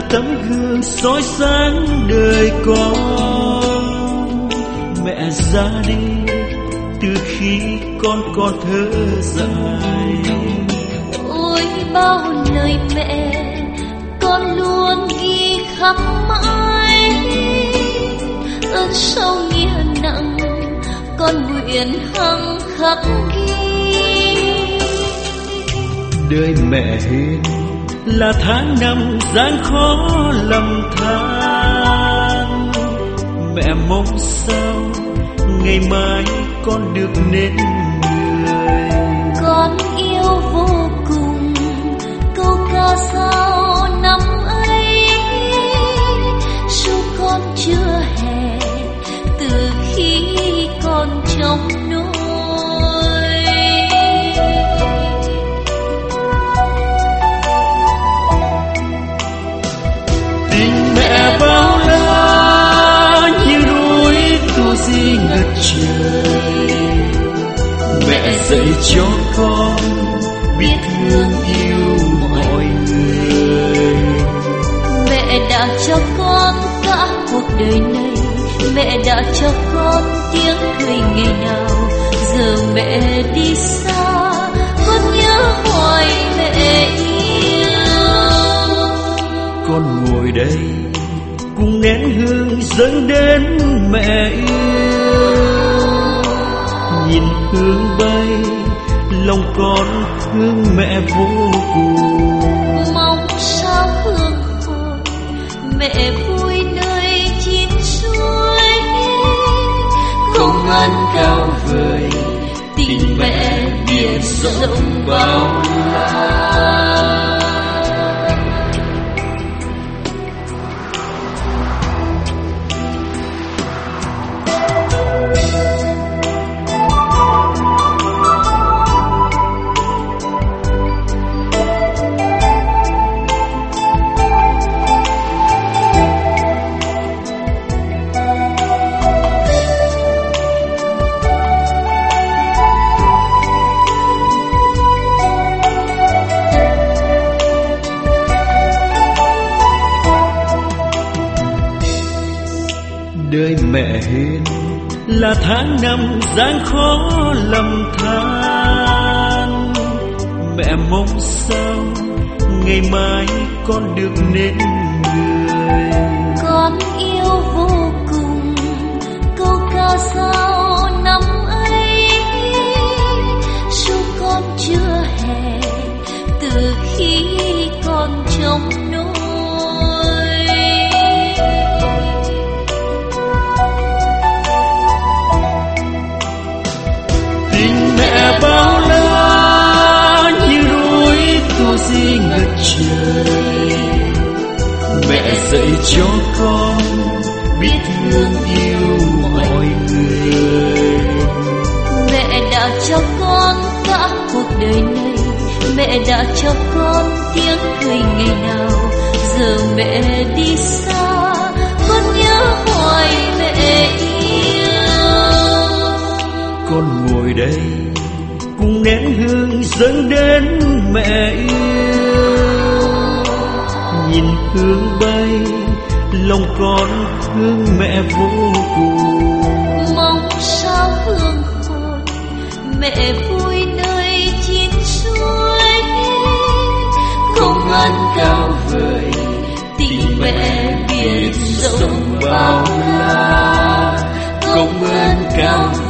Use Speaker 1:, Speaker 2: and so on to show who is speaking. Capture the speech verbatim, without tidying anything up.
Speaker 1: tấm gương soi sáng đời con. Mẹ ra đi từ khi con còn thơ dại.
Speaker 2: Ôi bao lời mẹ con luôn ghi khắc mãi, ơn sâu nghĩa nặng con nguyện hằng khắc ghi.
Speaker 1: Đời mẹ hiền là tháng năm gian khó lầm than. Mẹ mong sao ngày mai con được nên người.
Speaker 2: Con yêu vô cùng câu ca sao năm ấy, dù con chưa hè từ khi con trong nôi.
Speaker 1: Tình mẹ bao la như núi tu di ngất trời. Mẹ dạy cho con biết thương yêu mọi người.
Speaker 2: Mẹ đã cho con cả cuộc đời này, mẹ đã cho con tiếng cười ngày nào. Giờ mẹ đi xa con nhớ hoài mẹ yêu.
Speaker 1: Con ngồi đây cùng nén hương dâng đến mẹ yêu. Nhìn hương bay lòng con thương mẹ vô cùng.
Speaker 2: Mong sao hương hồn mẹ vui nơi chín suối.
Speaker 1: Không ngăn cao vời tình mẹ biển rộng bao la. Đời mẹ hiền là tháng năm gian khó lầm than. Mẹ mong sao ngày mai con được nên người.
Speaker 2: Con yêu vô cùng câu ca sao năm ấy, dù con chưa hè từ khi con trong nôi.
Speaker 1: Mẹ bao la như núi tu di ngất trời. Mẹ dạy cho con biết thương yêu mọi người.
Speaker 2: Mẹ đã cho con cả cuộc đời này, mẹ đã cho con tiếng cười ngày nào. Giờ mẹ đi xa con nhớ hoài mẹ yêu.
Speaker 1: Con ngồi đây cùng nén hương dâng đến mẹ yêu. Nhìn hương bay lòng con thương mẹ vô cùng.
Speaker 2: Mong sao hương hồn mẹ vui nơi chín suối.
Speaker 1: Không ngăn cao vời tình mẹ biển rộng bao la. Công ơn cao